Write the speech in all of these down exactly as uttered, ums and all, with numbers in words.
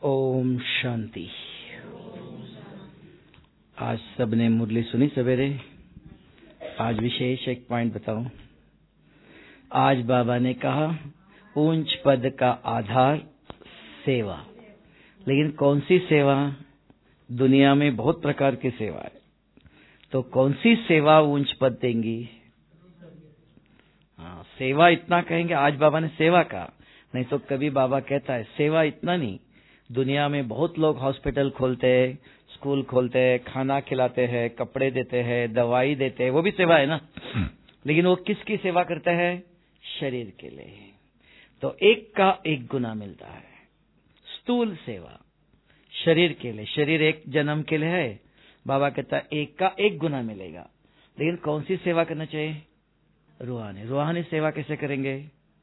ओम शांति। आज सबने मुरली सुनी सवेरे। आज विशेष एक पॉइंट बताऊं। आज बाबा ने कहा ऊंच पद का आधार सेवा। लेकिन कौन सी सेवा? दुनिया में बहुत प्रकार की सेवा है, तो कौन सी सेवा ऊंच पद देंगी? हाँ, सेवा इतना कहेंगे। आज बाबा ने सेवा कहा, नहीं तो कभी बाबा कहता है सेवा इतना नहीं। दुनिया में बहुत लोग हॉस्पिटल खोलते हैं, स्कूल खोलते हैं, खाना खिलाते हैं, कपड़े देते हैं, दवाई देते हैं, वो भी सेवा है ना। लेकिन वो किसकी सेवा करते हैं? शरीर के लिए। तो एक का एक गुना मिलता है। स्थूल सेवा शरीर के लिए, शरीर एक जन्म के लिए है। बाबा कहता है एक का एक गुना मिलेगा। लेकिन कौन सी सेवा करना चाहिए? रूहानी। रूहानी सेवा कैसे करेंगे?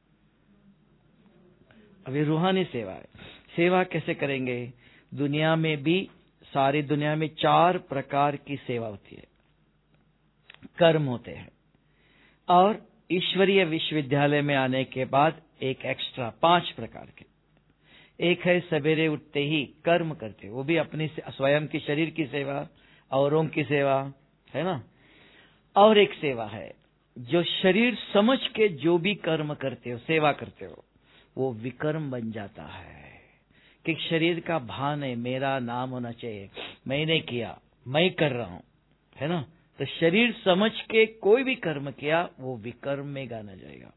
अभी रूहानी सेवा है। सेवा कैसे करेंगे? दुनिया में भी, सारी दुनिया में चार प्रकार की सेवा होती है, कर्म होते हैं। और ईश्वरीय विश्वविद्यालय में आने के बाद एक एक्स्ट्रा पांच प्रकार के। एक है सवेरे उठते ही कर्म करते, वो भी अपनी स्वयं की शरीर की सेवा, औरों की सेवा, है ना। और एक सेवा है जो शरीर समझ के जो भी कर्म करते हो, सेवा करते हो, वो विकर्म बन जाता है। कि शरीर का भान है, मेरा नाम होना चाहिए, मैंने किया, मैं कर रहा हूं, है ना। तो शरीर समझ के कोई भी कर्म किया वो विकर्म में गाना जाएगा।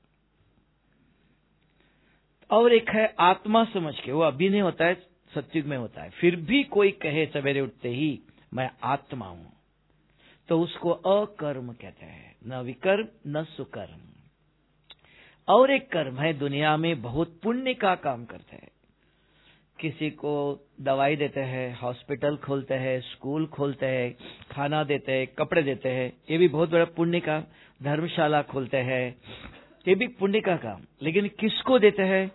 और एक है आत्मा समझ के, वो अभी नहीं होता है, सत्युग में होता है। फिर भी कोई कहे सवेरे उठते ही मैं आत्मा हूं, तो उसको अकर्म कहते हैं। न विकर्म न सुकर्म। और एक कर्म है, दुनिया में बहुत पुण्य का काम करते हैं। किसी को दवाई देते हैं, हॉस्पिटल खोलते हैं, स्कूल खोलते हैं, खाना देते हैं, कपड़े देते हैं, ये भी बहुत बड़ा पुण्य का। धर्मशाला खोलते हैं, ये भी पुण्य का काम। लेकिन किसको देते हैं?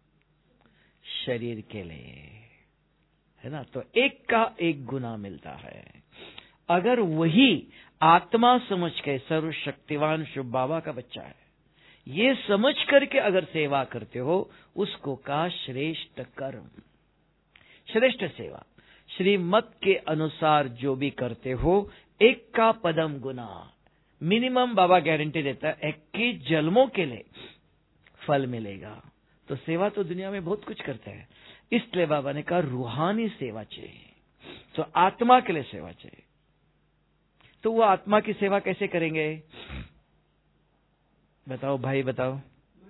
शरीर के लिए, है ना। तो एक का एक गुना मिलता है। अगर वही आत्मा समझ के सर्वशक्तिवान शिव बाबा का बच्चा है, ये समझ करके अगर सेवा करते हो, उसको का श्रेष्ठ कर्म, श्रेष्ठ सेवा। श्रीमत के अनुसार जो भी करते हो, एक का पदम गुना, मिनिमम बाबा गारंटी देता है इक्कीस जन्मों के लिए फल मिलेगा। तो सेवा तो दुनिया में बहुत कुछ करते हैं। इसलिए बाबा ने कहा रूहानी सेवा चाहिए, तो आत्मा के लिए सेवा चाहिए। तो वो आत्मा की सेवा कैसे करेंगे? बताओ भाई, बताओ।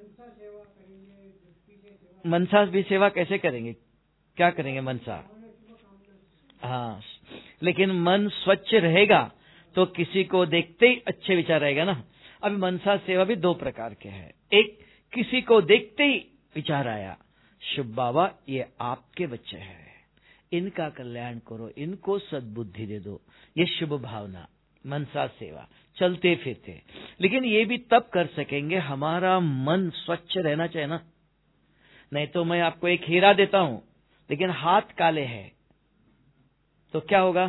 मनसा भी सेवा कैसे करेंगे? क्या करेंगे मनसा? हाँ, लेकिन मन स्वच्छ रहेगा तो किसी को देखते ही अच्छे विचार रहेगा ना। अभी मनसा सेवा भी दो प्रकार के हैं। एक, किसी को देखते ही विचार आया, शुभ बाबा ये आपके बच्चे हैं, इनका कल्याण करो, इनको सद्बुद्धि दे दो, ये शुभ भावना, मनसा सेवा, चलते फिरते। लेकिन ये भी तब कर सकेंगे हमारा मन स्वच्छ रहना चाहिए ना। नहीं तो मैं आपको एक हीरा देता हूं लेकिन हाथ काले हैं, तो क्या होगा?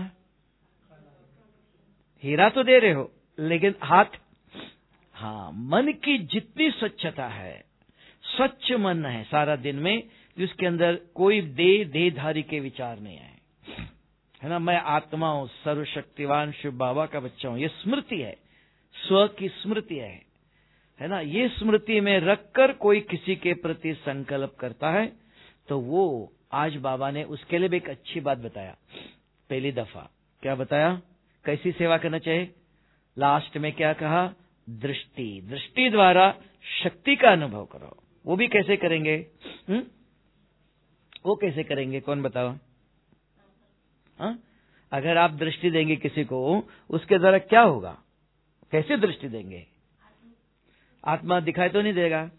हीरा तो दे रहे हो लेकिन हाथ। हाँ, मन की जितनी स्वच्छता है, स्वच्छ मन है सारा दिन में, जिसके अंदर कोई देह देहधारी के विचार नहीं है, है ना। मैं आत्मा हूं, सर्वशक्तिवान शिव बाबा का बच्चा हूं, ये स्मृति है, स्व की स्मृति है, है ना। ये स्मृति में रखकर कोई किसी के प्रति संकल्प करता है, तो वो आज बाबा ने उसके लिए भी एक अच्छी बात बताया। पहली दफा क्या बताया? कैसी सेवा करना चाहिए? लास्ट में क्या कहा? दृष्टि, दृष्टि द्वारा शक्ति का अनुभव करो। वो भी कैसे करेंगे? हुँ? वो कैसे करेंगे? कौन बताओ? हाँ? अगर आप दृष्टि देंगे किसी को, उसके द्वारा क्या होगा? कैसे दृष्टि देंगे? आत्मा दिखाई तो नहीं देगा,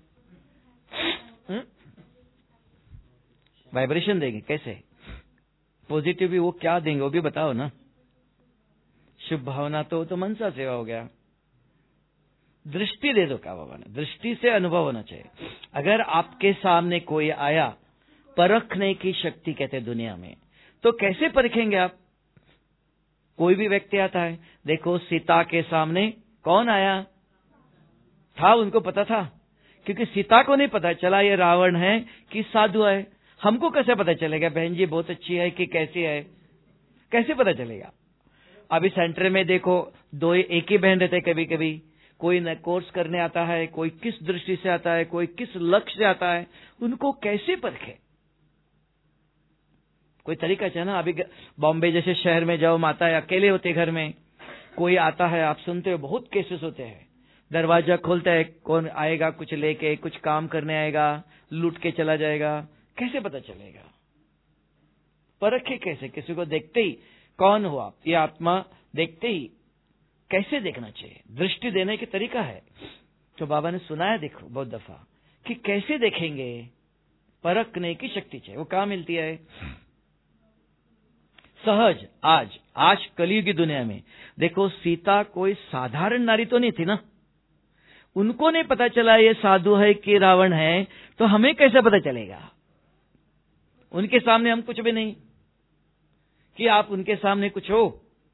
वाइब्रेशन देंगे। कैसे? पॉजिटिव भी वो क्या देंगे वो भी बताओ ना। शुभ भावना तो तो मनसा सेवा हो गया। दृष्टि दे दो, क्या बाबा ने दृष्टि से अनुभव होना चाहिए। अगर आपके सामने कोई आया, परखने की शक्ति कहते दुनिया में, तो कैसे परखेंगे आप? कोई भी व्यक्ति आता है, देखो सीता के सामने कौन आया था, उनको पता था, क्योंकि सीता को नहीं पता चला ये रावण है कि साधु है। हमको कैसे पता चलेगा बहन जी बहुत अच्छी है कि कैसी है? कैसे पता चलेगा? अभी सेंटर में देखो, दो एक ही बहन रहते कभी कभी, कोई न कोर्स करने आता है, कोई किस दृष्टि से आता है, कोई किस लक्ष्य से आता है, उनको कैसे परखे? कोई तरीका चाहिए ना। अभी बॉम्बे जैसे शहर में जाओ, माता है अकेले होते घर में, कोई आता है, आप सुनते हो बहुत केसेस होते हैं, दरवाजा खोलता है, कौन आएगा कुछ लेके, कुछ काम करने आएगा, लूट के चला जाएगा, कैसे पता चलेगा? परखे कैसे? किसी को देखते ही कौन हो आप, ये आत्मा देखते ही कैसे देखना चाहिए? दृष्टि देने के तरीका है तो बाबा ने सुनाया, देखो बहुत दफा, कि कैसे देखेंगे, परखने की शक्ति चाहिए। वो कहां मिलती है? सहज। आज आज कलयुग की दुनिया में देखो, सीता कोई साधारण नारी तो नहीं थी ना, उनको नहीं पता चला ये साधु है कि रावण है, तो हमें कैसे पता चलेगा? उनके सामने हम कुछ भी नहीं, कि आप उनके सामने कुछ हो,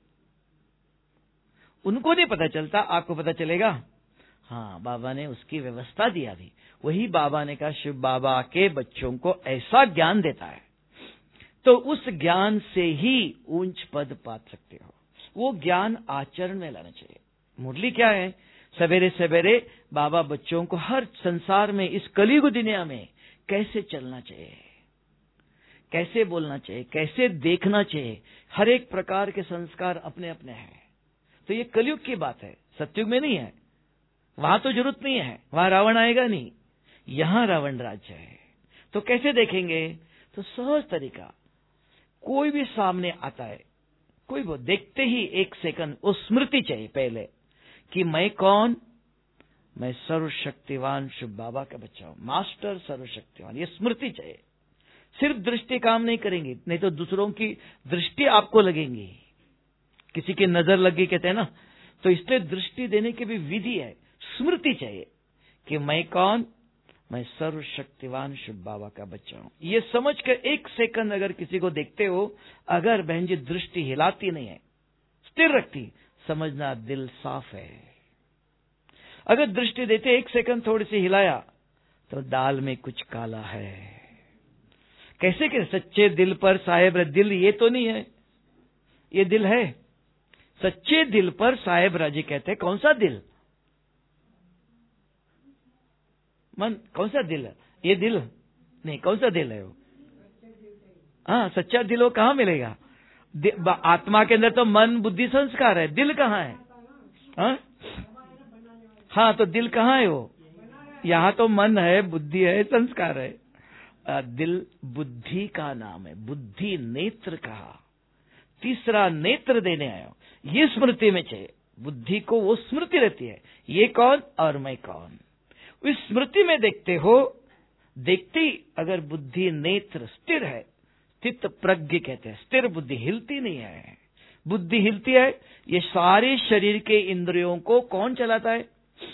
उनको नहीं पता चलता, आपको पता चलेगा? हाँ, बाबा ने उसकी व्यवस्था दिया भी। वही बाबा ने कहा, शिव बाबा के बच्चों को ऐसा ज्ञान देता है तो उस ज्ञान से ही ऊंच पद पा सकते हो। वो ज्ञान आचरण में लाना चाहिए। मुरली क्या है? सवेरे सवेरे बाबा बच्चों को हर संसार में, इस कलयुग दुनिया में कैसे चलना चाहिए, कैसे बोलना चाहिए, कैसे देखना चाहिए, हर एक प्रकार के संस्कार अपने अपने हैं। तो ये कलयुग की बात है, सतयुग में नहीं है। वहां तो जरूरत नहीं है, वहां रावण आएगा नहीं, यहां रावण राज्य है। तो कैसे देखेंगे? तो सहज तरीका, कोई भी सामने आता है, कोई वो देखते ही एक सेकंड वो स्मृति चाहिए पहले, कि मैं कौन? मैं सर्वशक्तिवान शिव बाबा का बच्चा हूं, मास्टर सर्वशक्तिवान। ये स्मृति चाहिए। सिर्फ दृष्टि काम नहीं करेंगी, नहीं तो दूसरों की दृष्टि आपको लगेंगी। किसी की नजर लगी कहते हैं ना, तो इसलिए दृष्टि देने की भी विधि है। स्मृति चाहिए कि मैं कौन? मैं सर्वशक्तिवान शिव बाबा का बच्चा हूं। ये समझ कर एक सेकंड अगर किसी को देखते हो, अगर बहन जी दृष्टि हिलाती नहीं है, स्थिर रखती, समझना दिल साफ है। अगर दृष्टि देते एक सेकंड थोड़ी सी हिलाया, तो दाल में कुछ काला है। कैसे कि सच्चे दिल पर साहेब, दिल ये तो नहीं है, ये दिल है। सच्चे दिल पर साहेब राजी कहते हैं। कौन सा दिल? मन। कौन सा दिल है? ये दिल नहीं, कौन सा दिल है वो? हाँ, सच्चा दिल वो कहाँ मिलेगा? आत्मा के अंदर तो मन बुद्धि संस्कार है, दिल कहाँ है? हाँ, हाँ, तो दिल कहाँ है वो? यहाँ तो मन है, बुद्धि है, संस्कार है। दिल बुद्धि का नाम है, बुद्धि नेत्र कहा, तीसरा नेत्र देने आया। ये स्मृति में चाहिए, बुद्धि को वो स्मृति रहती है, ये कौन और मैं कौन। इस स्मृति में देखते हो, देखते ही अगर बुद्धि नेत्र स्थिर है, स्थित प्रज्ञ कहते हैं, स्थिर बुद्धि, हिलती नहीं है। बुद्धि हिलती है, ये सारे शरीर के इंद्रियों को कौन चलाता है?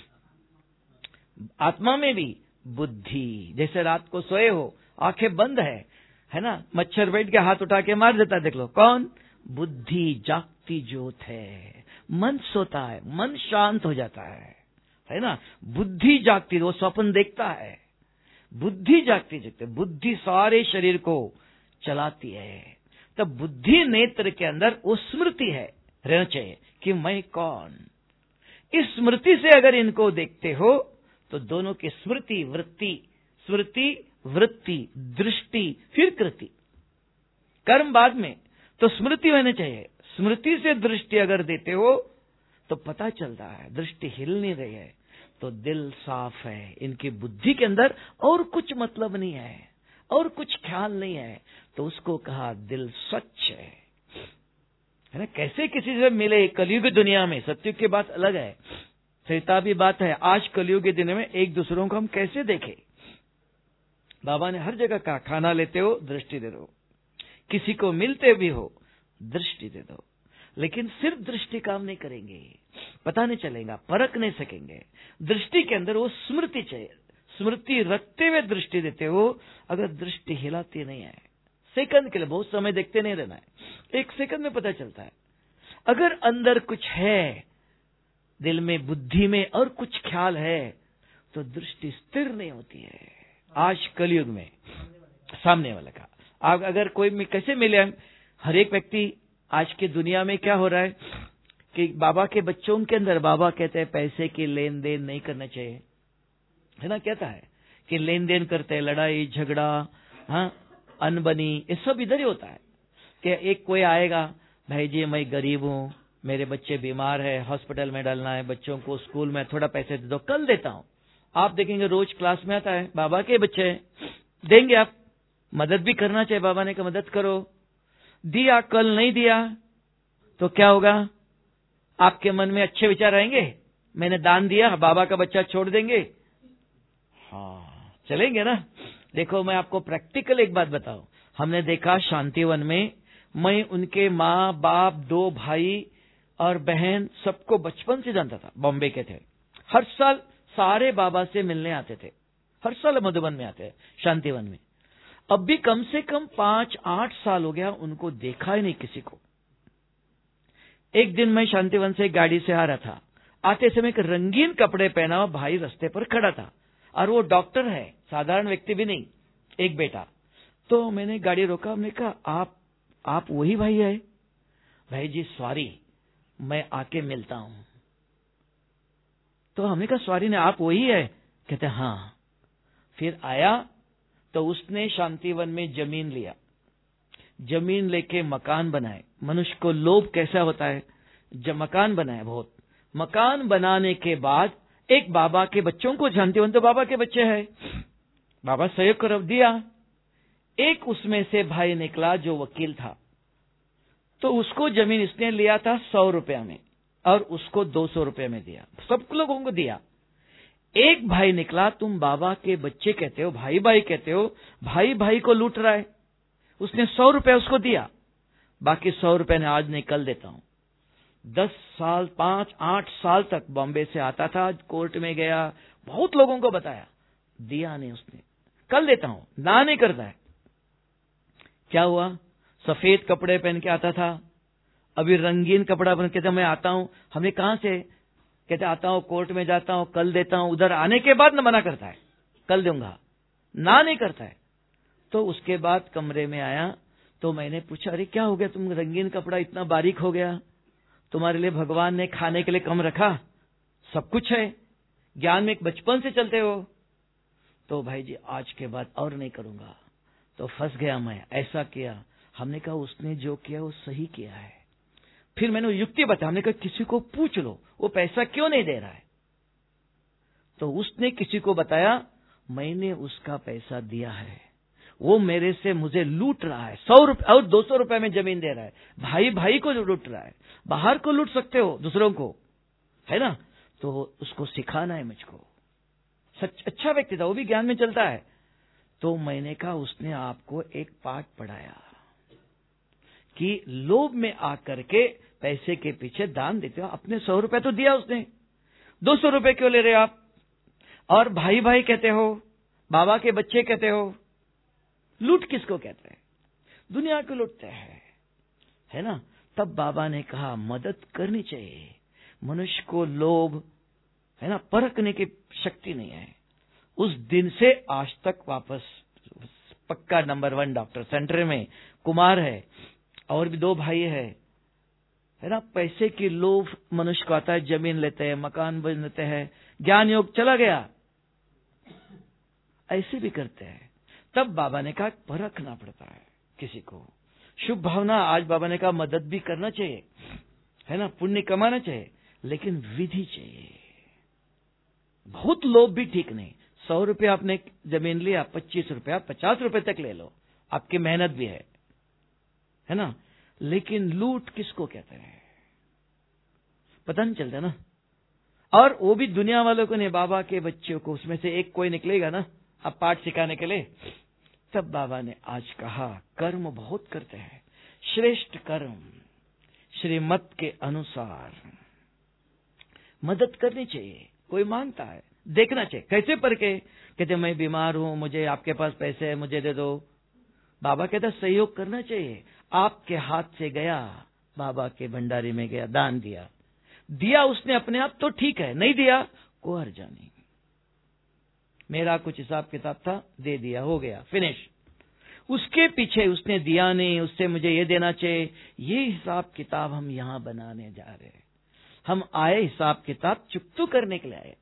आत्मा में भी बुद्धि। जैसे रात को सोए हो, आंखें बंद है, है ना, मच्छर बैठ के हाथ उठा के मार देता है, देख लो, कौन? बुद्धि जागती ज्योत है। मन सोता है, मन शांत हो जाता है, है ना। बुद्धि जागती, वो स्वप्न देखता है, बुद्धि जागती जागती, बुद्धि सारे शरीर को चलाती है। तब बुद्धि नेत्र के अंदर वो स्मृति है, रहना चाहिए कि मैं कौन। इस स्मृति से अगर इनको देखते हो, तो दोनों की स्मृति वृत्ति, स्मृति वृत्ति, दृष्टि, फिर कृति, कर्म बाद में, तो स्मृति होनी चाहिए। स्मृति से दृष्टि अगर देते हो तो पता चलता है दृष्टि हिल नहीं रही है, तो दिल साफ है, इनकी बुद्धि के अंदर और कुछ मतलब नहीं है, और कुछ ख्याल नहीं है, तो उसको कहा दिल स्वच्छ है, है ना। कैसे किसी से मिले कलयुग दुनिया में? सत्युग की बात अलग है, त्रेता भी बात है। आज कलयुग के दिन में एक दूसरों को हम कैसे देखें? बाबा ने हर जगह कहा, खाना लेते हो दृष्टि दे दो, किसी को मिलते भी हो दृष्टि दे दो। लेकिन सिर्फ दृष्टि काम नहीं करेंगे, पता नहीं चलेगा, परख नहीं सकेंगे। दृष्टि के अंदर वो स्मृति चाहिए, स्मृति रखते हुए दृष्टि देते हो। अगर दृष्टि हिलाती नहीं है, सेकंड के लिए, बहुत समय देखते नहीं रहना है, एक सेकंड में पता चलता है। अगर अंदर कुछ है, दिल में, बुद्धि में और कुछ ख्याल है, तो दृष्टि स्थिर नहीं होती है। आज कलयुग में सामने वाले का। आप अगर कोई कैसे मिले, हम हर एक व्यक्ति आज की दुनिया में क्या हो रहा है कि बाबा के बच्चों के अंदर बाबा कहते हैं पैसे की लेन देन नहीं करना चाहिए, है ना, कहता है कि लेन देन करते हैं, लड़ाई झगड़ा, हाँ, अनबनी, ये सब इधर ही होता है। कि एक कोई आएगा, भाई जी मैं गरीब हूँ, मेरे बच्चे बीमार है, हॉस्पिटल में डालना है, बच्चों को स्कूल में थोड़ा पैसे दे दो, कल देता हूँ। आप देखेंगे रोज क्लास में आता है, बाबा के बच्चे देंगे, आप मदद भी करना चाहिए, बाबा ने कहा मदद करो, दिया, कल नहीं दिया तो क्या होगा? आपके मन में अच्छे विचार आएंगे, मैंने दान दिया, बाबा का बच्चा छोड़ देंगे? हाँ, चलेंगे ना। देखो मैं आपको प्रैक्टिकल एक बात बताऊं, हमने देखा शांतिवन में, मैं उनके माँ बाप, दो भाई और बहन सबको बचपन से जानता था, बॉम्बे के थे, हर साल सारे बाबा से मिलने आते थे, हर साल मधुबन में आते हैं शांतिवन में। अब भी कम से कम पांच आठ साल हो गया उनको देखा ही नहीं किसी को। एक दिन मैं शांतिवन से गाड़ी से आ रहा था, आते समय एक रंगीन कपड़े पहना हुआ भाई रास्ते पर खड़ा था, और वो डॉक्टर है, साधारण व्यक्ति भी नहीं, एक बेटा। तो मैंने गाड़ी रोका, हमने कहा आप आप वही भाई है? भाई जी सॉरी, मैं आके मिलता हूं। तो हमने कहा सॉरी ने, आप वही है? कहते हाँ। फिर आया तो उसने शांतिवन में जमीन लिया, जमीन लेके मकान बनाए। मनुष्य को लोभ कैसा होता है, जब मकान बनाए, बहुत मकान बनाने के बाद एक बाबा के बच्चों को, शांतिवन तो बाबा के बच्चे हैं, बाबा सहयोग कर दिया। एक उसमें से भाई निकला जो वकील था, तो उसको जमीन इसने लिया था सौ रुपया में और उसको दो सौ रुपये में दिया, सब लोगों को दिया। एक भाई निकला, तुम बाबा के बच्चे कहते हो, भाई भाई कहते हो, भाई भाई को लूट रहा है, उसने सौ रुपया उसको दिया, बाकी सौ रुपये ने आज नहीं कल देता हूं। दस साल पांच आठ साल तक बॉम्बे से आता था, कोर्ट में गया, बहुत लोगों को बताया, दिया नहीं उसने, कल देता हूं, ना नहीं करता है। क्या हुआ? सफेद कपड़े पहन के आता था, अभी रंगीन कपड़ा पहन के था, मैं आता हूं। हमें कहां से? कहते आता हूं, कोर्ट में जाता हूं, कल देता हूं। उधर आने के बाद न मना करता है, कल दूंगा, ना नहीं करता है। तो उसके बाद कमरे में आया तो मैंने पूछा, अरे क्या हो गया, तुम रंगीन कपड़ा इतना बारीक हो गया, तुम्हारे लिए भगवान ने खाने के लिए कम रखा, सब कुछ है, ज्ञान में एक बचपन से चलते हो। तो भाई जी आज के बाद और नहीं करूंगा। तो फंस गया मैं, ऐसा किया। हमने कहा उसने जो किया वो सही किया है। फिर मैंने युक्ति बताया, हमने कहा किसी को पूछ लो वो पैसा क्यों नहीं दे रहा है। तो उसने किसी को बताया, मैंने उसका पैसा दिया है, वो मेरे से मुझे लूट रहा है, सौ रुपए और दो सौ रुपए में जमीन दे रहा है, भाई भाई को लूट रहा है। बाहर को लूट सकते हो, दूसरों को, है ना, तो उसको सिखाना है मुझको। सच अच्छा व्यक्ति था, वो भी ज्ञान में चलता है। तो मैंने कहा उसने आपको एक पाठ पढ़ाया कि लोभ में आकर के पैसे के पीछे दान देते हो। अपने सौ रुपए तो दिया उसने, दो सौ रुपए क्यों ले रहे हो आप? और भाई भाई कहते हो, बाबा के बच्चे कहते हो, लूट किसको कहते हैं? दुनिया को लूटते हैं, है ना। तब बाबा ने कहा मदद करनी चाहिए। मनुष्य को लोभ, है ना, परखने की शक्ति नहीं है। उस दिन से आज तक वापस पक्का नंबर वन डॉक्टर सेंटर में कुमार है, और भी दो भाई है, है ना। पैसे की लोभ मनुष्य को आता है, जमीन लेते हैं, मकान बन लेते हैं, ज्ञान योग चला गया, ऐसे भी करते हैं। तब बाबा ने कहा परखना पड़ता है किसी को, शुभ भावना। आज बाबा ने कहा मदद भी करना चाहिए, है ना, पुण्य कमाना चाहिए, लेकिन विधि चाहिए। बहुत लोभ भी ठीक नहीं। सौ रुपये आपने जमीन लिया, पच्चीस रुपया पचास रुपए तक ले लो, आपकी मेहनत भी है, है ना, लेकिन लूट किसको कहते हैं पता नहीं चलता ना। और वो भी दुनिया वालों को नहीं, बाबा के बच्चों को, उसमें से एक कोई निकलेगा ना अब पाठ सिखाने के लिए। तब बाबा ने आज कहा कर्म बहुत करते हैं, श्रेष्ठ कर्म श्रीमत के अनुसार मदद करनी चाहिए। कोई मांगता है, देखना चाहिए कैसे पर के, कहते मैं बीमार हूं, मुझे आपके पास पैसे है, मुझे दे दो। बाबा कहता सहयोग करना चाहिए। आपके हाथ से गया, बाबा के भंडारी में गया, दान दिया, दिया उसने अपने आप तो ठीक है, नहीं दिया को हर्जा नहीं। मेरा कुछ हिसाब किताब था, दे दिया, हो गया, फिनिश। उसके पीछे उसने दिया नहीं, उससे मुझे ये देना चाहिए, ये हिसाब किताब हम यहां बनाने जा रहे हैं। हम आए हिसाब किताब चुकतू करने के लिए आए।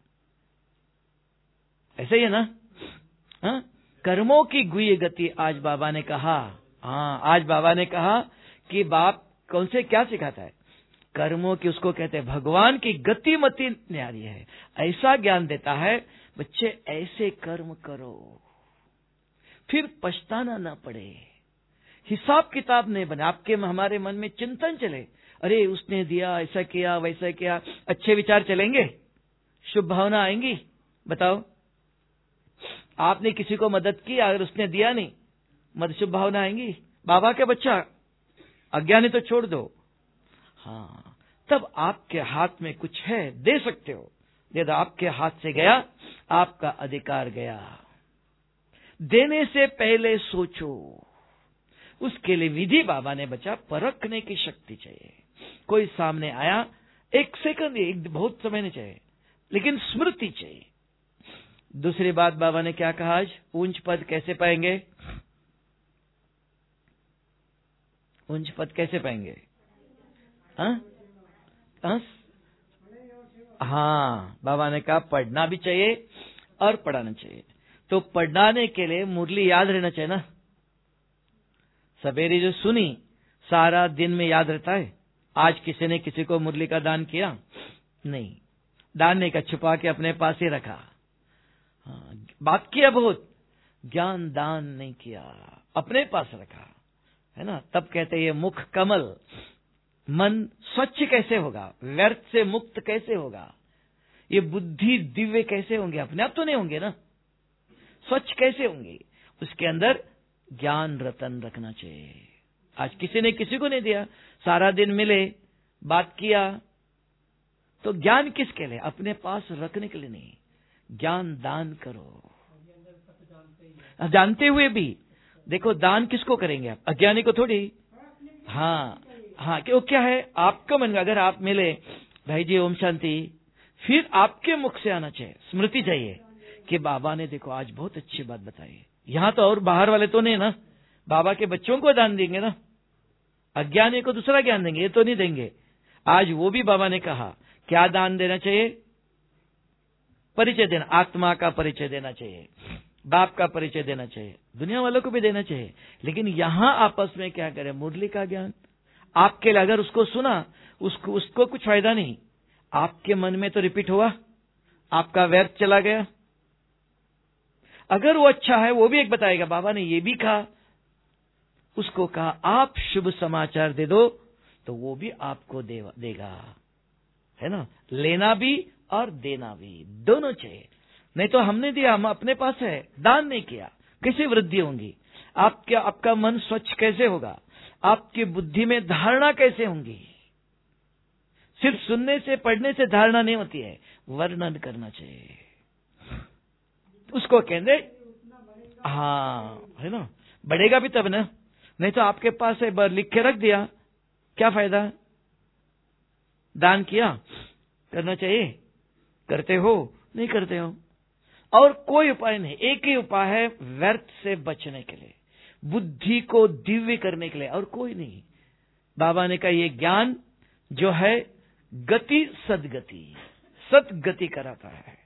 ऐसे ही है ना? हा? कर्मों की गुई गति आज बाबा ने कहा। हाँ, आज बाबा ने कहा कि बाप कौन से क्या सिखाता है? कर्मों की, उसको कहते हैं भगवान की गति मति न्यारी है। ऐसा ज्ञान देता है, बच्चे ऐसे कर्म करो, फिर पछताना ना पड़े, हिसाब किताब नहीं बने, आपके हमारे मन में चिंतन चले, अरे उसने दिया, ऐसा किया, वैसा किया, अच्छे विचार चलेंगे, शुभ भावना आएंगी? बताओ, आपने किसी को मदद की, अगर उसने दिया नहीं, मदद शुभ भावना आएंगी? बाबा के बच्चा अज्ञानी तो छोड़ दो। हाँ, तब आपके हाथ में कुछ है, दे सकते हो। यदि आपके हाथ से गया, आपका अधिकार गया। देने से पहले सोचो। उसके लिए विधि बाबा ने बचा, परखने की शक्ति चाहिए। कोई सामने आया, एक सेकंड, एक बहुत समय नहीं चाहिए, लेकिन स्मृति चाहिए। दूसरी बात बाबा ने क्या कहा आज? ऊंच पद कैसे पाएंगे? ऊंच पद कैसे पाएंगे? हाँ हाँ, हाँ, बाबा ने कहा पढ़ना भी चाहिए और पढ़ाना चाहिए। तो पढ़ाने के लिए मुरली याद रहना चाहिए ना। सवेरे जो सुनी, सारा दिन में याद रहता है? आज किसी ने किसी को मुरली का दान किया? नहीं, दान नहीं का, छुपा के अपने पास ही रखा। हाँ, बात किया बहुत, ज्ञान दान नहीं किया, अपने पास रखा, है ना? तब कहते ये मुख कमल, मन स्वच्छ कैसे होगा, व्यर्थ से मुक्त कैसे होगा, ये बुद्धि दिव्य कैसे होंगे? अपने आप तो नहीं होंगे ना, स्वच्छ कैसे होंगे? उसके अंदर ज्ञान रतन रखना चाहिए। आज किसी ने किसी को नहीं दिया, सारा दिन मिले, बात किया, तो ज्ञान किसके लिए? अपने पास रखने के लिए नहीं, ज्ञान दान करो। जानते हुए भी देखो, दान किसको करेंगे आप? अज्ञानी को थोड़ी। हाँ हाँ, क्यों? क्या है आपका मन में, अगर आप मिले, भाई जी ओम शांति, फिर आपके मुख से आना चाहिए, स्मृति चाहिए कि बाबा ने देखो आज बहुत अच्छी बात बताई। यहां तो और बाहर वाले तो नहीं ना, बाबा के बच्चों को दान देंगे ना, अज्ञानी को दूसरा ज्ञान देंगे, ये तो नहीं देंगे। आज वो भी बाबा ने कहा, क्या दान देना चाहिए? परिचय देना, आत्मा का परिचय देना चाहिए, बाप का परिचय देना चाहिए, दुनिया वालों को भी देना चाहिए। लेकिन यहां आपस में क्या करें? मुरली का ज्ञान आपके लिए, अगर उसको सुना, उसको उसको कुछ फायदा नहीं, आपके मन में तो रिपीट हुआ, आपका व्यर्थ चला गया। अगर वो अच्छा है, वो भी एक बताएगा, बाबा ने ये भी कहा, उसको कहा आप शुभ समाचार दे दो, तो वो भी आपको दे, देगा, है ना? लेना भी और देना भी, दोनों चाहिए। नहीं तो हमने दिया, हम अपने पास है, दान नहीं किया, कैसे वृद्धि होंगी? आपका आपका मन स्वच्छ कैसे होगा? आपकी बुद्धि में धारणा कैसे होंगी? सिर्फ सुनने से, पढ़ने से धारणा नहीं होती है, वर्णन करना चाहिए। उसको कहते, हाँ, है ना? बढ़ेगा भी तब ना, नहीं तो आपके पास है, बर लिख के रख दिया, क्या फायदा? दान किया, करना चाहिए, करते हो? नहीं करते हो। और कोई उपाय नहीं, एक ही उपाय है व्यर्थ से बचने के लिए, बुद्धि को दिव्य करने के लिए, और कोई नहीं। बाबा ने कहा ये ज्ञान जो है गति सदगति, सदगति कराता है।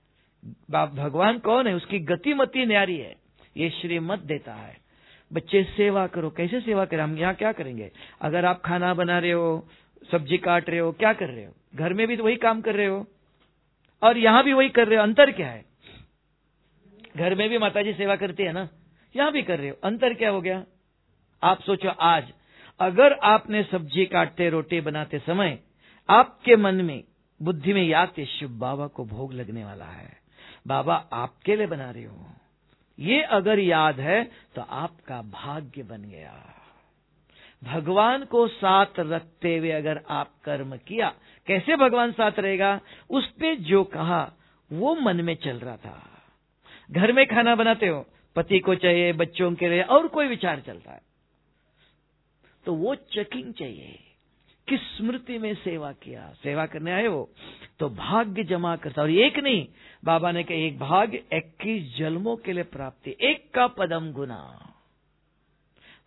भगवान कौन है? उसकी गति मति न्यारी है, ये श्रीमत देता है। बच्चे सेवा करो, कैसे सेवा करें? हम यहाँ क्या करेंगे? अगर आप खाना बना रहे हो, सब्जी काट रहे हो, क्या कर रहे हो? घर में भी तो वही काम कर रहे हो और यहां भी वही कर रहे हो, अंतर क्या है? घर में भी माताजी सेवा करती है ना, यहां भी कर रहे हो, अंतर क्या हो गया? आप सोचो, आज अगर आपने सब्जी काटते, रोटी बनाते समय आपके मन में, बुद्धि में याद थे, शिव बाबा को भोग लगने वाला है, बाबा आपके लिए बना रहे हो, ये अगर याद है तो आपका भाग्य बन गया। भगवान को साथ रखते हुए अगर आप कर्म किया, कैसे भगवान साथ रहेगा? उस पे जो कहा वो मन में चल रहा था। घर में खाना बनाते हो, पति को चाहिए, बच्चों के लिए, और कोई विचार चलता है, तो वो चेकिंग चाहिए कि स्मृति में सेवा किया, सेवा करने आए हो तो भाग्य जमा करता। और एक नहीं, बाबा ने कहा एक भाग्य इक्कीस जन्मों के लिए प्राप्ति, एक का पदम गुना।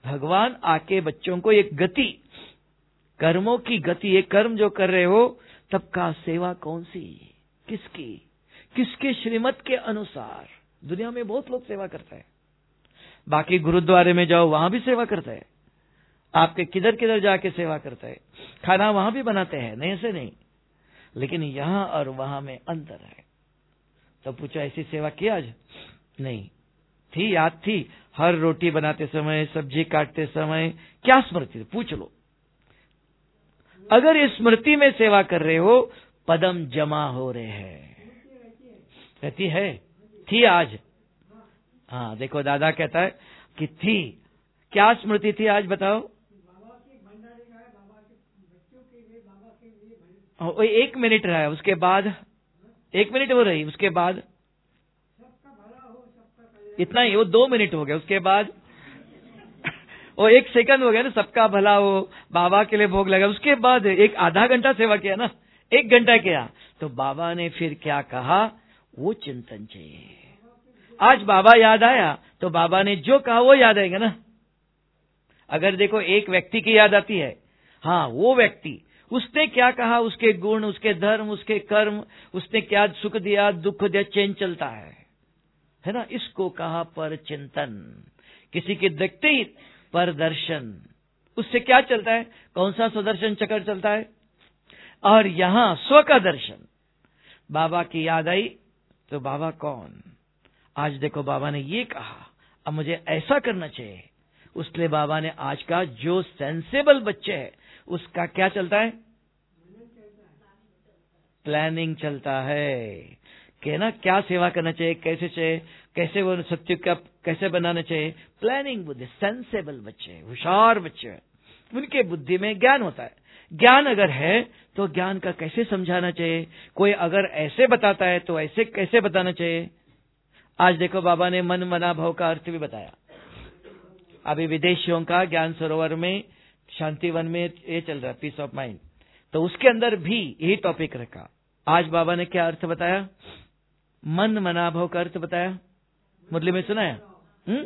भगवान आके बच्चों को एक गति, कर्मों की गति, एक कर्म जो कर रहे हो तब का सेवा कौन सी, किसकी, किसके श्रीमत के अनुसार। दुनिया में बहुत लोग सेवा करते हैं, बाकी गुरुद्वारे में जाओ वहां भी सेवा करते हैं, आपके किधर किधर जाके सेवा करते हैं, खाना वहां भी बनाते हैं, नहीं ऐसे नहीं, लेकिन यहां और वहां में अंतर है। तो पूछो ऐसी सेवा की आज? नहीं थी, याद थी, हर रोटी बनाते समय, सब्जी काटते समय क्या स्मृति, पूछ लो। अगर इस स्मृति में सेवा कर रहे हो, पदम जमा हो रहे हैं, रहती है, थी आज। हाँ देखो दादा कहता है कि थी, क्या स्मृति थी आज बताओ? वो एक मिनट रहा है, उसके बाद एक मिनट हो रही, उसके बाद इतना ही, वो दो मिनट हो गए, उसके बाद वो एक सेकंड हो गया ना, सबका भला हो, बाबा के लिए भोग लगा, उसके बाद एक आधा घंटा सेवा किया ना, एक घंटा किया, तो बाबा ने फिर क्या कहा, वो चिंतन चाहिए। आज बाबा याद आया तो बाबा ने जो कहा वो याद आएगा ना। अगर देखो एक व्यक्ति की याद आती है, हाँ वो व्यक्ति, उसने क्या कहा, उसके गुण, उसके धर्म, उसके कर्म, उसने क्या सुख दिया, दुख दिया, चेंज चलता है, है ना। इसको कहा पर चिंतन। किसी के देखते ही पर दर्शन, उससे क्या चलता है, कौन सा सुदर्शन चक्र चलता है। और यहां स्व का दर्शन, बाबा की याद आई तो बाबा कौन, आज देखो बाबा ने ये कहा, अब मुझे ऐसा करना चाहिए। उसलिए बाबा ने आज का जो सेंसेबल बच्चे है उसका क्या चलता है, प्लानिंग चलता है कि ना क्या सेवा करना चाहिए, कैसे चाहिए, कैसे वो सत्य का कैसे बनाना चाहिए, प्लानिंग बुद्धि। सेंसेबल बच्चे, होशियार बच्चे, उनके बुद्धि में ज्ञान होता है। ज्ञान अगर है तो ज्ञान का कैसे समझाना चाहिए, कोई अगर ऐसे बताता है तो ऐसे कैसे बताना चाहिए। आज देखो बाबा ने मन मना भाव का अर्थ भी बताया। अभी विदेशियों का ज्ञान सरोवर में, शांतिवन में ये चल रहा है, पीस ऑफ माइंड, तो उसके अंदर भी यही टॉपिक रखा। आज बाबा ने क्या अर्थ बताया, मन मना भाव का अर्थ बताया। मुरली में सुनाया? हम्म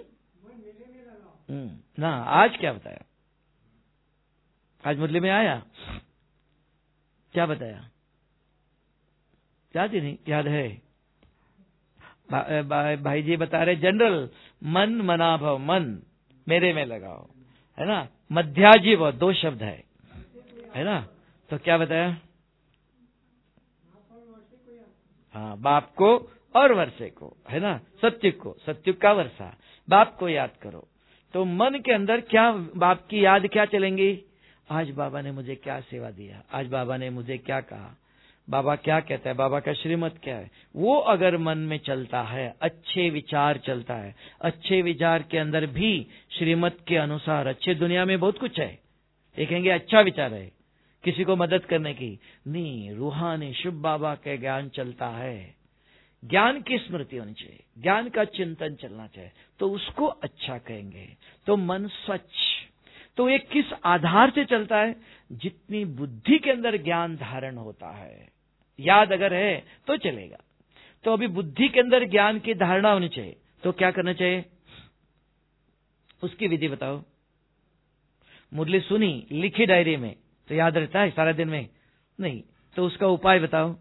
ना, आज क्या बताया, आज मुरली में आया, क्या बताया, याद ही नहीं, याद है भा, भा, भाई जी बता रहे जनरल, मन मना भव, मन मेरे में लगाओ, है ना। मध्याजीव दो शब्द है, है ना। तो क्या बताया, हाँ बाप को और वर्षे को, है ना, सत्युग को, सत्युग का वर्षा, बाप को याद करो। तो मन के अंदर क्या, बाप की याद क्या चलेंगी, आज बाबा ने मुझे क्या सेवा दिया, आज बाबा ने मुझे क्या कहा, बाबा क्या कहता है, बाबा का श्रीमत क्या है, वो अगर मन में चलता है, अच्छे विचार चलता है, अच्छे विचार के अंदर भी श्रीमत के अनुसार, अच्छे दुनिया में बहुत कुछ है, देखेंगे अच्छा विचार है, किसी को मदद करने की नहीं, रूहानी शुभ बाबा के ज्ञान चलता है, ज्ञान की स्मृति होनी चाहिए, ज्ञान का चिंतन चलना चाहिए, तो उसको अच्छा कहेंगे। तो मन स्वच्छ, तो ये किस आधार से चलता है, जितनी बुद्धि के अंदर ज्ञान धारण होता है, याद अगर है तो चलेगा। तो अभी बुद्धि के अंदर ज्ञान की धारणा होनी चाहिए, तो क्या करना चाहिए, उसकी विधि बताओ। मुरली सुनी, लिखी डायरी में, तो याद रहता है सारा दिन में नहीं, तो उसका उपाय बताओ।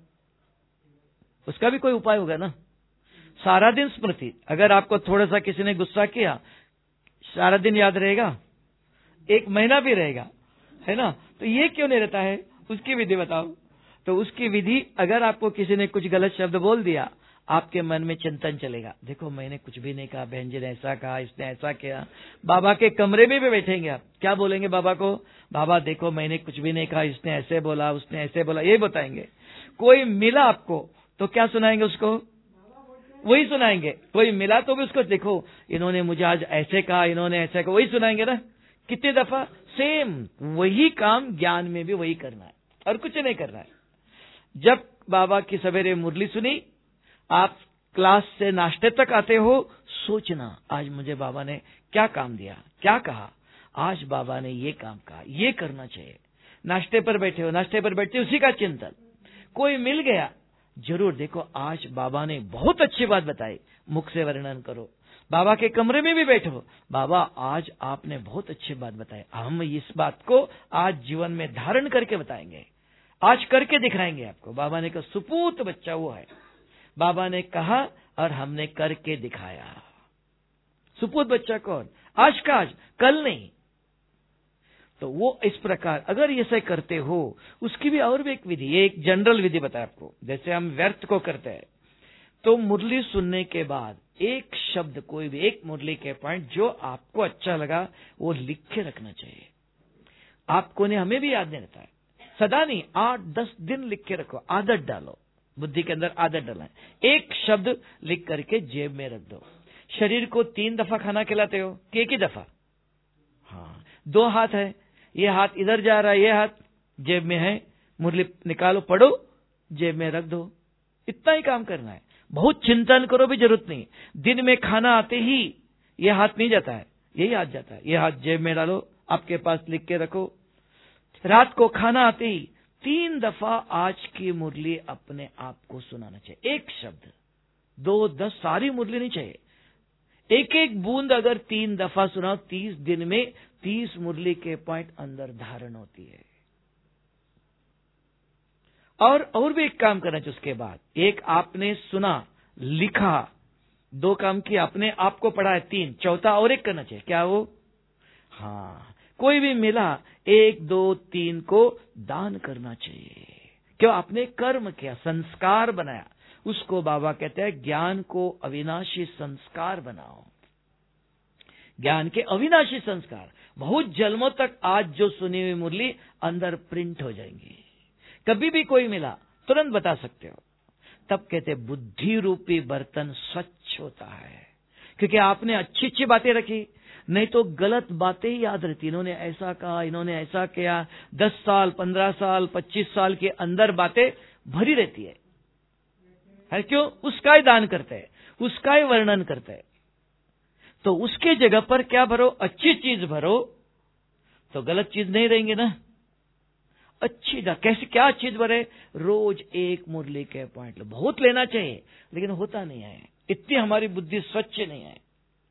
उसका भी कोई उपाय होगा ना, सारा दिन स्मृति। अगर आपको थोड़ा सा किसी ने गुस्सा किया, सारा दिन याद रहेगा, एक महीना भी रहेगा, है ना। तो ये क्यों नहीं रहता है, उसकी विधि बताओ। तो उसकी विधि, अगर आपको किसी ने कुछ गलत शब्द बोल दिया, आपके मन में चिंतन चलेगा, देखो मैंने कुछ भी नहीं कहा, बहन जी ने ऐसा कहा, इसने ऐसा किया। बाबा के कमरे में भी बैठेंगे आप, क्या बोलेंगे बाबा को, बाबा देखो मैंने कुछ भी नहीं कहा, इसने ऐसे बोला, उसने ऐसे बोला, ये बताएंगे। कोई मिला आपको तो क्या सुनाएंगे उसको, वही सुनाएंगे। कोई मिला तो भी उसको, देखो इन्होंने मुझे आज ऐसे कहा, इन्होंने ऐसे कहा, वही सुनाएंगे ना। कितनी दफा सेम वही काम ज्ञान में भी वही करना है, और कुछ नहीं करना है। जब बाबा की सवेरे मुरली सुनी, आप क्लास से नाश्ते तक आते हो, सोचना आज मुझे बाबा ने क्या काम दिया, क्या कहा, आज बाबा ने ये काम कहा, ये करना चाहिए। नाश्ते पर बैठे हो, नाश्ते पर बैठते उसी का चिंतन। कोई मिल गया, जरूर देखो आज बाबा ने बहुत अच्छी बात बताई, मुख से वर्णन करो। बाबा के कमरे में भी बैठो, बाबा आज आपने बहुत अच्छी बात बताई, हम इस बात को आज जीवन में धारण करके बताएंगे, आज करके दिखाएंगे आपको। बाबा ने कहा सुपूत बच्चा वो है, बाबा ने कहा और हमने करके दिखाया। सुपूत बच्चा कौन? आज का आज, कल नहीं। तो वो इस प्रकार अगर ऐसे करते हो, उसकी भी और भी एक विधि, ये एक जनरल विधि बताया आपको। जैसे हम व्यर्थ को करते हैं, तो मुरली सुनने के बाद एक शब्द, कोई भी एक मुरली के पॉइंट जो आपको अच्छा लगा वो लिख के रखना चाहिए। आपको ने हमें भी याद नहीं रहता है, सदा नहीं, आठ दस दिन लिख के रखो, आदत डालो, बुद्धि के अंदर आदत डालना है। एक शब्द लिख करके जेब में रख दो। शरीर को तीन दफा खाना खिलाते हो कि एक ही दफा? हाँ, दो हाथ है, ये हाथ इधर जा रहा है, ये हाथ जेब में है, मुरली निकालो, पढ़ो, जेब में रख दो। इतना ही काम करना है, बहुत चिंतन करो भी जरूरत नहीं। दिन में खाना आते ही ये हाथ नहीं जाता है, यही हाथ जाता है, ये हाथ जेब में डालो, आपके पास लिख के रखो। रात को खाना आते ही तीन दफा आज की मुरली अपने आप को सुनाना चाहिए, एक शब्द, दो दस सारी मुरली नहीं चाहिए, एक एक बूंद अगर तीन दफा सुनाओ, तीस दिन में तीस मुरली के पॉइंट अंदर धारण होती है। और और भी एक काम करना चाहिए उसके बाद, एक आपने सुना, लिखा, दो काम किया, अपने आप को पढ़ा है, तीन, चौथा और एक करना चाहिए। क्या वो? हाँ, कोई भी मिला, एक दो तीन को दान करना चाहिए। क्यों? आपने कर्म किया, संस्कार बनाया, उसको बाबा कहते हैं ज्ञान को अविनाशी संस्कार बनाओ। ज्ञान के अविनाशी संस्कार बहुत जन्मों तक आज जो सुनी हुई मुरली अंदर प्रिंट हो जाएंगी। कभी भी कोई मिला तुरंत बता सकते हो। तब कहते बुद्धि रूपी बर्तन स्वच्छ होता है, क्योंकि आपने अच्छी अच्छी बातें रखी, नहीं तो गलत बातें ही याद रहती। इन्होंने ऐसा कहा, इन्होंने ऐसा किया, दस साल पंद्रह साल पच्चीस साल के अंदर बातें भरी रहती है, है क्यों? उसका ही दान करते हैं, उसका ही वर्णन करते हैं। तो उसके जगह पर क्या भरो? अच्छी चीज भरो, तो गलत चीज नहीं रहेंगे ना। अच्छी दा कैसे, क्या चीज भरे? रोज एक मुरली के पॉइंट लो, बहुत लेना चाहिए लेकिन होता नहीं है, इतनी हमारी बुद्धि स्वच्छ नहीं है।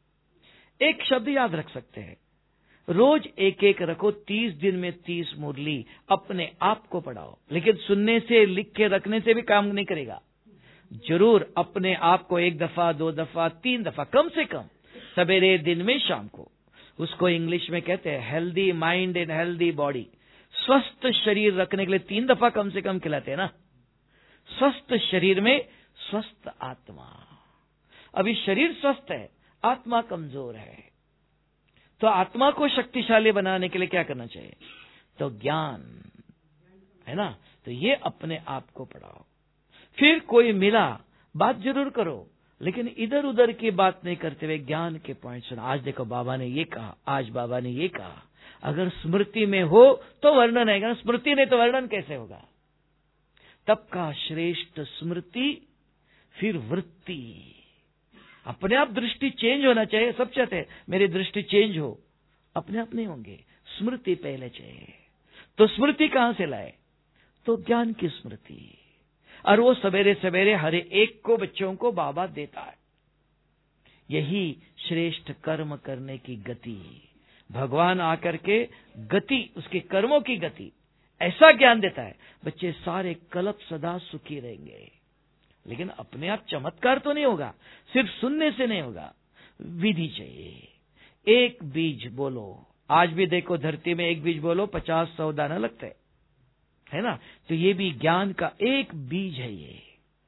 एक शब्द याद रख सकते हैं, रोज एक एक रखो, तीस दिन में तीस मुरली अपने आप को पढ़ाओ। लेकिन सुनने से, लिख के रखने से भी काम नहीं करेगा, जरूर अपने आप को एक दफा, दो दफा, तीन दफा कम से कम, सवेरे, दिन में, शाम को। उसको इंग्लिश में कहते हैं healthy mind and healthy body. स्वस्थ शरीर रखने के लिए तीन दफा कम से कम खिलाते हैं ना। स्वस्थ शरीर में स्वस्थ आत्मा। अभी शरीर स्वस्थ है, आत्मा कमजोर है, तो आत्मा को शक्तिशाली बनाने के लिए क्या करना चाहिए? तो ज्ञान है ना, तो ये अपने आप को पढ़ाओ। फिर कोई मिला, बात जरूर करो, लेकिन इधर उधर की बात नहीं करते हुए ज्ञान के पॉइंट सुना। आज देखो बाबा ने ये कहा, आज बाबा ने ये कहा। अगर स्मृति में हो तो वर्णन आएगा, स्मृति नहीं तो वर्णन कैसे होगा? तब का श्रेष्ठ स्मृति, फिर वृत्ति। अपने आप दृष्टि चेंज होना चाहिए। सब चाहते हैं मेरी दृष्टि चेंज हो, अपने आप नहीं होंगे, स्मृति पहले चाहिए। तो स्मृति कहां से लाए? तो ज्ञान की स्मृति। और वो सवेरे सवेरे हर एक को, बच्चों को बाबा देता है। यही श्रेष्ठ कर्म करने की गति। भगवान आकर के गति, उसके कर्मों की गति, ऐसा ज्ञान देता है, बच्चे सारे कल्प सदा सुखी रहेंगे। लेकिन अपने आप चमत्कार तो नहीं होगा, सिर्फ सुनने से नहीं होगा, विधि चाहिए। एक बीज बोलो, आज भी देखो धरती में एक बीज बोलो पचास सौ दाना लगते हैं, है ना। तो ये भी ज्ञान का एक बीज है। ये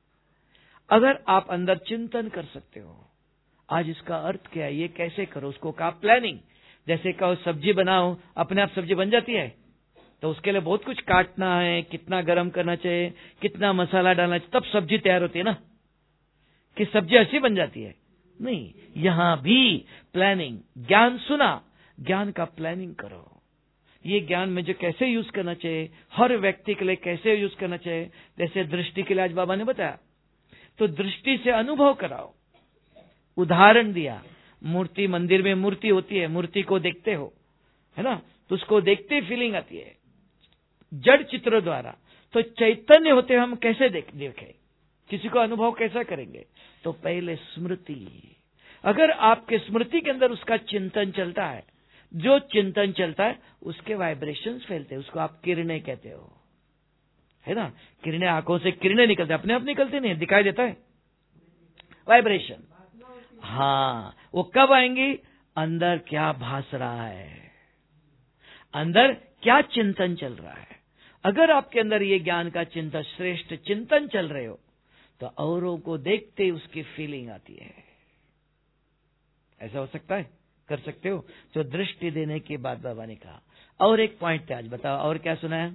अगर आप अंदर चिंतन कर सकते हो, आज इसका अर्थ क्या है, ये कैसे करो, उसको कहा प्लानिंग। जैसे कहो सब्जी बनाओ, अपने आप सब्जी बन जाती है? तो उसके लिए बहुत कुछ काटना है, कितना गरम करना चाहिए, कितना मसाला डालना चाहिए, तब सब्जी तैयार होती है ना। कि सब्जी ऐसी बन जाती है? नहीं, यहां भी प्लानिंग। ज्ञान सुना, ज्ञान का प्लानिंग करो। ये ज्ञान में जो कैसे यूज करना चाहिए, हर व्यक्ति के लिए कैसे यूज करना चाहिए। जैसे दृष्टि के लिए आज बाबा ने बताया, तो दृष्टि से अनुभव कराओ। उदाहरण दिया, मूर्ति, मंदिर में मूर्ति होती है, मूर्ति को देखते हो, है ना, तो उसको देखते फीलिंग आती है जड़ चित्रों द्वारा। तो चैतन्य होते हम कैसे देख देखे, किसी को अनुभव कैसा करेंगे? तो पहले स्मृति, अगर आपके स्मृति के अंदर उसका चिंतन चलता है, जो चिंतन चलता है उसके वाइब्रेशंस फैलते हैं, उसको आप किरणें कहते हो, है ना। किरणें, आंखों से किरणें निकलते, अपने आप निकलते नहीं, दिखाई देता है वाइब्रेशन। हाँ, वो कब आएंगी? अंदर क्या भास रहा है, अंदर क्या चिंतन चल रहा है। अगर आपके अंदर ये ज्ञान का चिंतन, श्रेष्ठ चिंतन चल रहे हो, तो औरों को देखते ही उसकी फीलिंग आती है। ऐसा हो सकता है, कर सकते हो। जो दृष्टि देने की बात बाबा ने कहा। और एक पॉइंट थे, आज बताओ और क्या सुना है?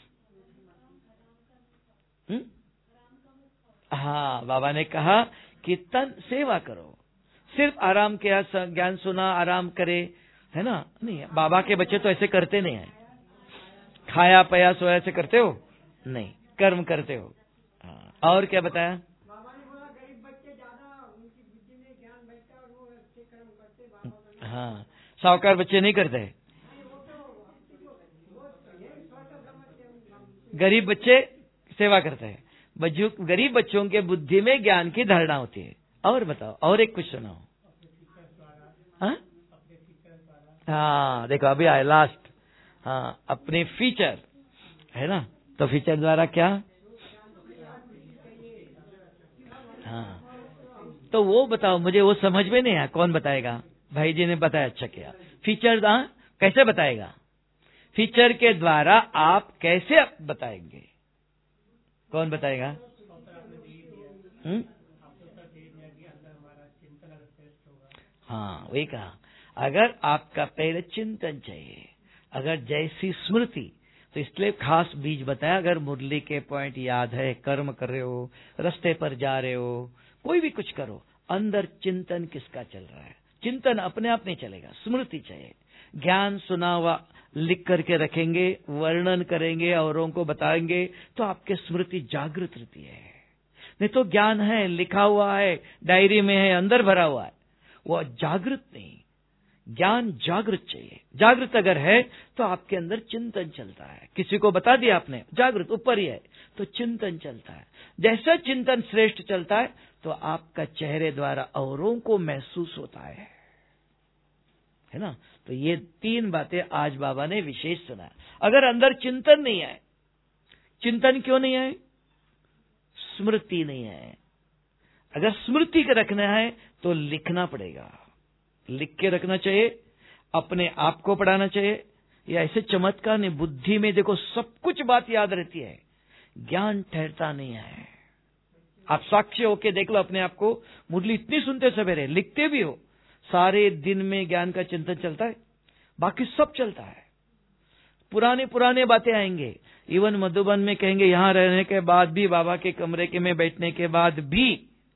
हुँ? हाँ, बाबा ने कहा कि तन सेवा करो। सिर्फ आराम किया, ज्ञान सुना, आराम करे, है ना, नहीं। बाबा के बच्चे तो ऐसे करते नहीं है। खाया पया सोया ऐसे करते हो नहीं, कर्म करते हो। हाँ, और क्या बताया? बाबा ने बोला गरीब बच्चे ज्यादा उनकी बुद्धि में ज्ञान बैठता है और वो अच्छे कर्म करते बाबा। हाँ, साहूकार बच्चे नहीं करते, गरीब बच्चे सेवा करते हैं। गरीब बच्चों के बुद्धि में ज्ञान की धारणा होती है। और बताओ, और एक कुछ सुनाओ। हाँ हाँ, देखो अभी आए लास्ट। हाँ, अपने फीचर, है ना। तो फीचर द्वारा क्या? हाँ, तो वो बताओ मुझे, वो समझ में नहीं आया, कौन बताएगा? भाई जी ने बताया, अच्छा किया। फीचर हाँ कैसे बताएगा? फीचर के द्वारा आप कैसे बताएंगे? कौन बताएगा? हम्म हाँ, वही कहा। अगर आपका पहले चिंतन चाहिए, अगर जैसी स्मृति, तो इसलिए खास बीज बताया। अगर मुरली के पॉइंट याद है, कर्म कर रहे हो, रास्ते पर जा रहे हो, कोई भी कुछ करो, अंदर चिंतन किसका चल रहा है? चिंतन अपने आप नहीं चलेगा, स्मृति चाहिए। ज्ञान सुना हुआ लिख करके रखेंगे, वर्णन करेंगे, औरों को बताएंगे, तो आपके स्मृति जागृत रहती है। नहीं तो ज्ञान है, लिखा हुआ है, डायरी में है, अंदर भरा हुआ है, वो जागृत नहीं। ज्ञान जागृत चाहिए। जागृत अगर है तो आपके अंदर चिंतन चलता है। किसी को बता दिया आपने, जागृत ऊपर ही है, तो चिंतन चलता है। जैसा चिंतन श्रेष्ठ चलता है तो आपका चेहरे द्वारा औरों को महसूस होता है, है ना। तो ये तीन बातें आज बाबा ने विशेष सुना। अगर अंदर चिंतन नहीं है, चिंतन क्यों नहीं है? स्मृति नहीं है। अगर स्मृति के रखना है तो लिखना पड़ेगा, लिख के रखना चाहिए, अपने आप को पढ़ाना चाहिए। या ऐसे चमत्कार नहीं, बुद्धि में देखो सब कुछ बात याद रहती है, ज्ञान ठहरता नहीं है। आप साक्षी होके देख लो अपने आप को। मुरली इतनी सुनते सवेरे, लिखते भी हो, सारे दिन में ज्ञान का चिंतन चलता है, बाकी सब चलता है। पुराने पुराने बातें आएंगे। इवन मधुबन में कहेंगे, यहां रहने के बाद भी, बाबा के कमरे के में बैठने के बाद भी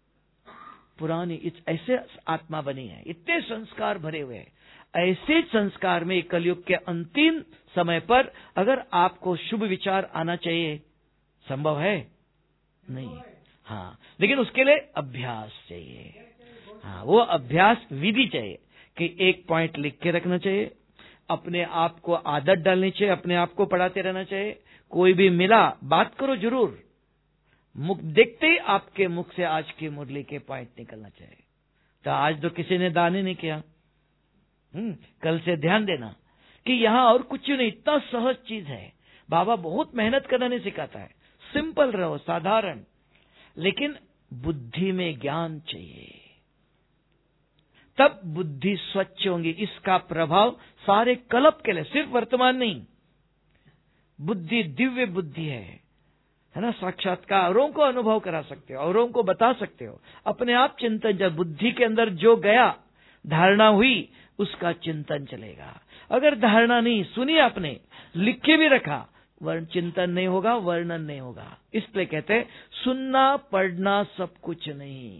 पुरानी ऐसे आत्मा बनी है, इतने संस्कार भरे हुए हैं। ऐसे संस्कार में कलयुग के अंतिम समय पर अगर आपको शुभ विचार आना चाहिए, संभव है? नहीं। हाँ, लेकिन उसके लिए अभ्यास चाहिए। हाँ, वो अभ्यास विधि चाहिए कि एक पॉइंट लिख के रखना चाहिए, अपने आप को आदत डालनी चाहिए, अपने आप को पढ़ाते रहना चाहिए। कोई भी मिला बात करो जरूर, मुख देखते ही आपके मुख से आज की मुरली के पॉइंट निकलना चाहिए। तो आज तो किसी ने दान ही नहीं किया, हम्म कल से ध्यान देना कि यहाँ और कुछ नहीं, इतना सहज चीज है। बाबा बहुत मेहनत करना नहीं सिखाता है, सिंपल रहो, साधारण, लेकिन बुद्धि में ज्ञान चाहिए, तब बुद्धि स्वच्छ होंगी। इसका प्रभाव सारे कल्प के लिए, सिर्फ वर्तमान नहीं। बुद्धि दिव्य बुद्धि है, है ना। साक्षात्कार औरों को अनुभव करा सकते हो, औरों को बता सकते हो। अपने आप चिंतन, जब बुद्धि के अंदर जो गया, धारणा हुई, उसका चिंतन चलेगा। अगर धारणा नहीं सुनी, आपने लिख के भी रखा, वर्ण चिंतन नहीं होगा, वर्णन नहीं होगा। इसलिए कहते हैं सुनना पढ़ना सब कुछ नहीं,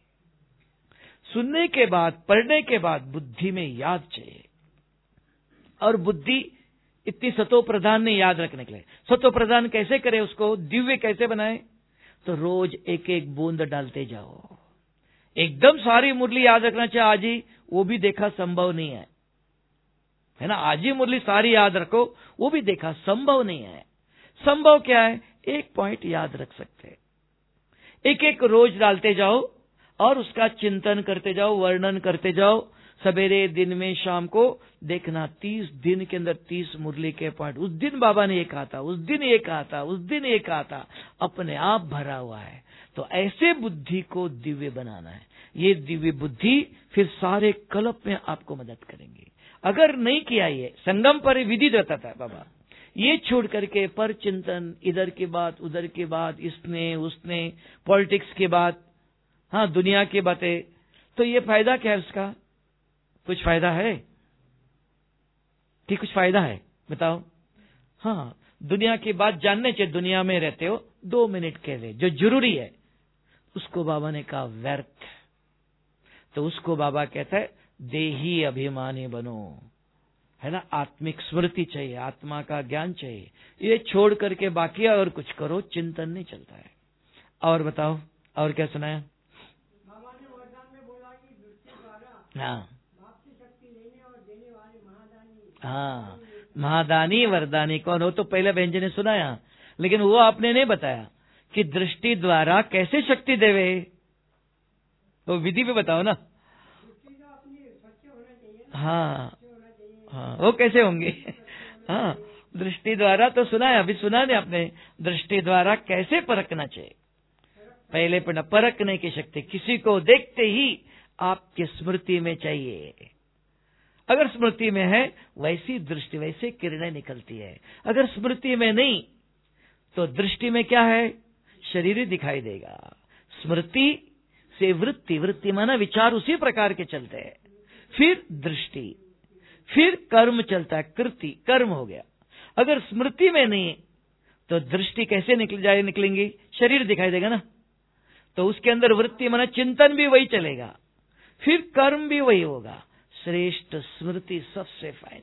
सुनने के बाद, पढ़ने के बाद बुद्धि में याद चाहिए। और बुद्धि इतनी सतो प्रधान नहीं याद रखने के लिए। सतो प्रधान कैसे करें, उसको दिव्य कैसे बनाए? तो रोज एक एक बूंद डालते जाओ। एकदम सारी मुरली याद रखना चाहिए आज ही, वो भी देखा संभव नहीं है, है ना। आज ही मुरली सारी याद रखो, वो भी देखा संभव नहीं है। संभव क्या है? एक पॉइंट याद रख सकते, एक एक रोज डालते जाओ। और उसका चिंतन करते जाओ, वर्णन करते जाओ, सवेरे, दिन में, शाम को। देखना तीस दिन के अंदर तीस मुरली के पॉइंट। उस दिन बाबा ने ये कहा था, उस दिन ये कहा था, उस दिन ये कहा था, अपने आप भरा हुआ है। तो ऐसे बुद्धि को दिव्य बनाना है। ये दिव्य बुद्धि फिर सारे कल्प में आपको मदद करेंगे। अगर नहीं किया, ये संगम पर विधि देता था बाबा, ये छोड़ करके पर चिंतन, इधर की बात, उधर की बात, इसने उसने, पॉलिटिक्स की बात, हाँ दुनिया की बातें, तो ये फायदा क्या है उसका? कुछ फायदा है कि कुछ फायदा है? बताओ। हाँ, दुनिया की बात जानने चाहिए। दुनिया में रहते हो दो मिनट के लिए, जो जरूरी है उसको बाबा ने कहा व्यर्थ। तो उसको बाबा कहता है देही अभिमानी बनो, है ना। आत्मिक स्मृति चाहिए, आत्मा का ज्ञान चाहिए। ये छोड़ करके बाकी और कुछ करो, चिंतन नहीं चलता है। और बताओ, और क्या सुनाया? बाबा ने वरदान में बोला कि दृष्टि द्वारा हाँ बाप की शक्ति लेने और देने वाले महादानी। हाँ, महादानी वरदानी कौन हो? तो पहले बहन जी ने सुनाया, लेकिन वो आपने नहीं बताया कि दृष्टि द्वारा कैसे शक्ति देवे। तो विधि पे बताओ ना। दृष्टि तो अपनी स्वच्छ होना चाहिए ना। हाँ स्वच्छ होना चाहिए। हाँ, वो कैसे होंगे? हाँ, दृष्टि द्वारा तो सुना है, अभी सुना नहीं आपने। दृष्टि द्वारा कैसे परखना चाहिए? पहले पढ़ना, परखने की शक्ति किसी को देखते ही आपकी स्मृति में चाहिए। अगर स्मृति में है, वैसी दृष्टि, वैसे किरणें निकलती है। अगर स्मृति में नहीं, तो दृष्टि में क्या है? शरीर ही दिखाई देगा। स्मृति से वृत्ति, वृत्ति माना विचार उसी प्रकार के चलते हैं। फिर दृष्टि, फिर कर्म चलता है, कृति, कर्म हो गया। अगर स्मृति में नहीं, तो दृष्टि कैसे निकल जाए निकलेंगी? शरीर दिखाई देगा ना। तो उसके अंदर वृत्ति माना चिंतन भी वही चलेगा, फिर कर्म भी वही होगा। श्रेष्ठ स्मृति सबसे फाइन।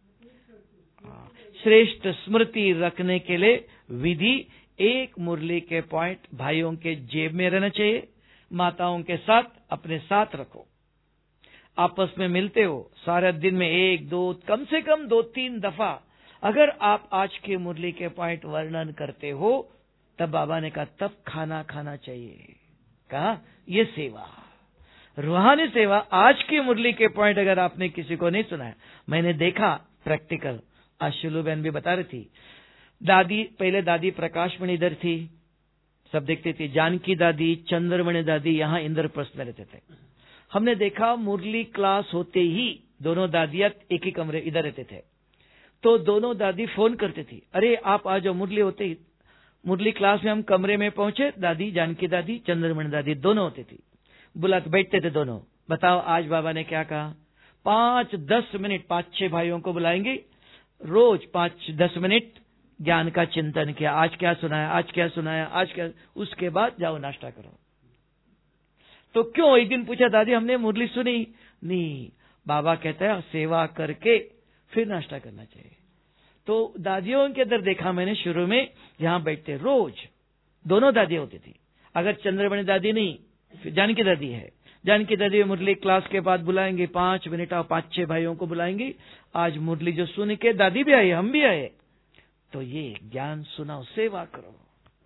श्रेष्ठ स्मृति रखने के लिए विधि, एक मुरली के पॉइंट भाइयों के जेब में रहना चाहिए। माताओं के साथ अपने साथ रखो। आपस में मिलते हो सारे दिन में एक दो, कम से कम दो तीन दफा अगर आप आज के मुरली के पॉइंट वर्णन करते हो, तब बाबा ने कहा तब खाना खाना चाहिए। कहा ये सेवा, रूहानी सेवा। आज की मुरली के पॉइंट अगर आपने किसी को नहीं सुनाया, मैंने देखा प्रैक्टिकल, आज शुलू बहन भी बता रही थी। दादी, पहले दादी प्रकाशमणि इधर थी, सब देखते थे। जानकी दादी, चंद्रमणि दादी यहाँ इंद्रप्रस्थ में रहते थे। हमने देखा मुरली क्लास होते ही दोनों दादियां एक ही कमरे इधर रहते थे। तो दोनों दादी फोन करती थी, अरे आप आ जाओ। मुरली होते ही, मुरली क्लास में हम कमरे में पहुंचे, दादी, जानकी दादी, चंद्रमणि दादी दोनों होती थी। बुलाते बैठते थे दोनों, बताओ आज बाबा ने क्या कहा। पांच दस मिनट पांच छह भाइयों को बुलाएंगे, रोज पांच दस मिनट ज्ञान का चिंतन किया। आज क्या सुनाया, आज क्या सुनाया, आज क्या। उसके बाद जाओ नाश्ता करो। तो क्यों? एक दिन पूछा, दादी हमने मुरली सुनी नहीं। बाबा कहता है सेवा करके फिर नाश्ता करना चाहिए। तो दादियों के अंदर देखा मैंने शुरू में, यहां बैठते रोज दोनों दादी होती थी। अगर चंद्रमणि दादी नहीं, फिर जानकी दादी है। जानकी दादी मुरली क्लास के बाद बुलाएंगे, पांच मिनट और पांच छह भाइयों को बुलाएंगे। आज मुरली जो सुन के दादी भी आए, हम भी आए, तो ये ज्ञान सुनाओ, सेवा करो।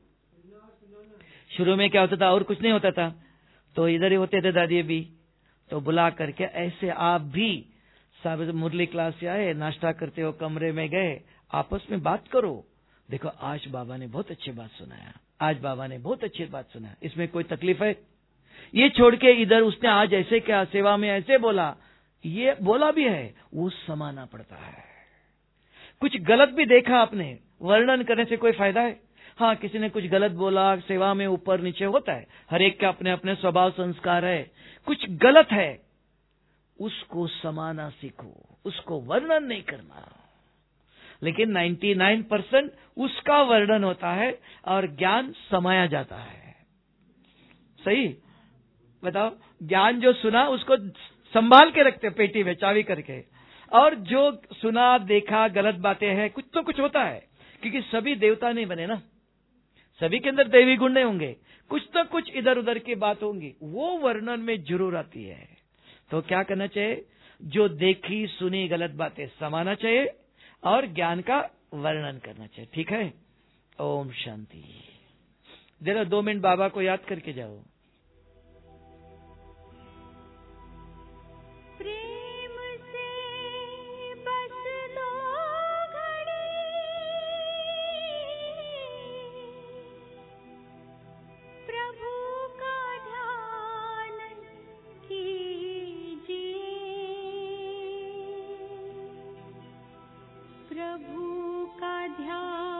शुरू में क्या होता था, और कुछ नहीं होता था, तो इधर ही होते थे दादी भी। तो बुला करके ऐसे आप भी सब मुरली क्लास से आए, नाश्ता करते हो, कमरे में गए, आपस में बात करो। देखो आज बाबा ने बहुत अच्छी बात सुनाया, आज बाबा ने बहुत अच्छी बात सुनाया, इसमें कोई तकलीफ है? ये छोड़ के इधर उसने आज ऐसे क्या सेवा में ऐसे बोला, ये बोला भी है, वो समाना पड़ता है। कुछ गलत भी देखा आपने, वर्णन करने से कोई फायदा है? हाँ, किसी ने कुछ गलत बोला, सेवा में ऊपर नीचे होता है, हर एक के अपने अपने स्वभाव संस्कार है। कुछ गलत है, उसको समाना सीखो, उसको वर्णन नहीं करना। लेकिन निन्यानवे परसेंट उसका वर्णन होता है और ज्ञान समाया जाता है। सही बताओ, ज्ञान जो सुना उसको संभाल के रखते पेटी में चाबी करके, और जो सुना देखा गलत बातें हैं, कुछ तो कुछ होता है, क्योंकि सभी देवता नहीं बने ना, सभी के अंदर दैवी गुण नहीं होंगे, कुछ तो कुछ इधर उधर की बात होंगी, वो वर्णन में जरूर आती है। तो क्या करना चाहिए? जो देखी सुनी गलत बातें समाना चाहिए और ज्ञान का वर्णन करना चाहिए। ठीक है? ओम शांति। जरा दो मिनट बाबा को याद करके जाओ। प्रभु का ध्यान